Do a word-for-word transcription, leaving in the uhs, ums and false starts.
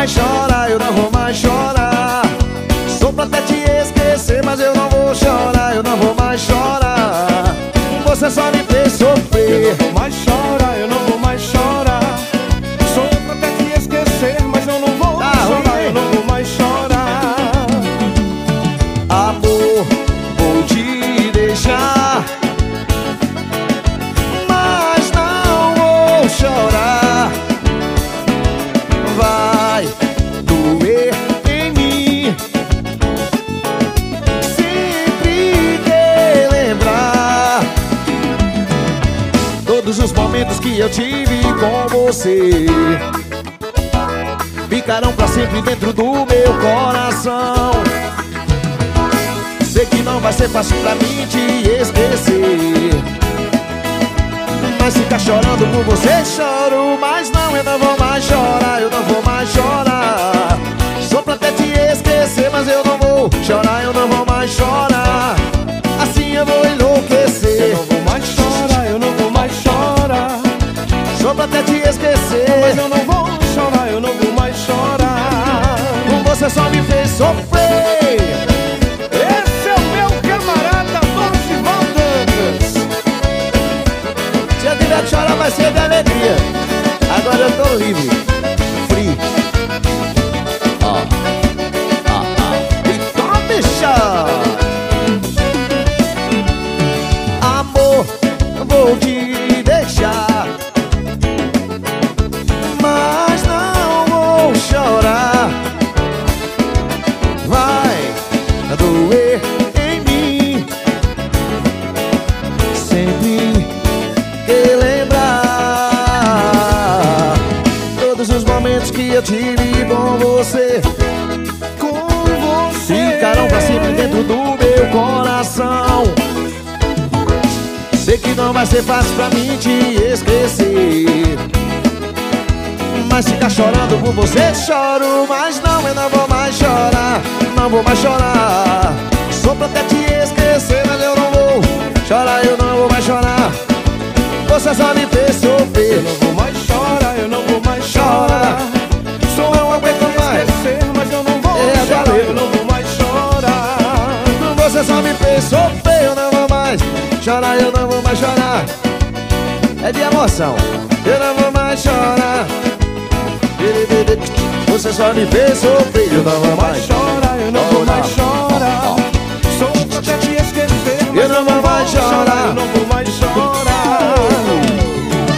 mais chorar, eu não vou mais chorar. Sou pra até te esquecer, mas eu não vou chorar, eu não vou mais chorar. Você só me fez sofrer. Eu não vou mais chorar, eu não vou mais chorar. Sou pra até te esquecer, mas eu não vou ah, chorar, ui. eu não vou mais chorar. Amor, vou te deixar, mas não vou chorar. Vai doer em mim sempre que lembrar todos os momentos que eu tive com você. Ficarão pra sempre dentro do meu coração. Sei que não vai ser fácil pra mim te esquecer, mas ficar chorando por você choro. Mas não, eu não vou mais chorar, eu não vou mais chorar. Só pra até te esquecer, mas eu não vou chorar, eu não vou mais chorar. Assim eu vou enlouquecer. Eu não vou mais chorar, eu não vou mais chorar. Só pra até te esquecer, mas eu não vou chorar, eu não vou mais chorar. Você só me fez sofrer. Esse é o meu camarada Dorival Dantas. Se eu tiver que chorar vai ser de alegria. Agora eu tô livre, free. Ó, ó, ó. E toma, bicha. Amor, vou te deixar, mas não vou chorar. Vai doer em mim sempre que lembrar todos os momentos que eu tive com você. Com você Ficarão pra sempre dentro do meu coração. Sei que não vai ser fácil pra mim te esquecer, mas ficar chorando por você choro. Mas não, eu não vou mais chorar, não vou mais chorar. Só pra até te esquecer, mas eu não vou chorar, eu não vou mais chorar. Você só me fez sofrer. Eu não vou mais chorar, eu não vou mais chorar. Só não aguento mais esquecer, mas eu não vou é, chorar, valeu. eu não vou mais chorar. Você só me fez sofrer, eu não vou mais chorar, eu não vou mais chorar. É de emoção, eu não vou mais chorar. Você só me fez sofrer, eu não vou mais chorar, eu não vou mais chorar. Sou pra até te esquecer, mas eu não vou mais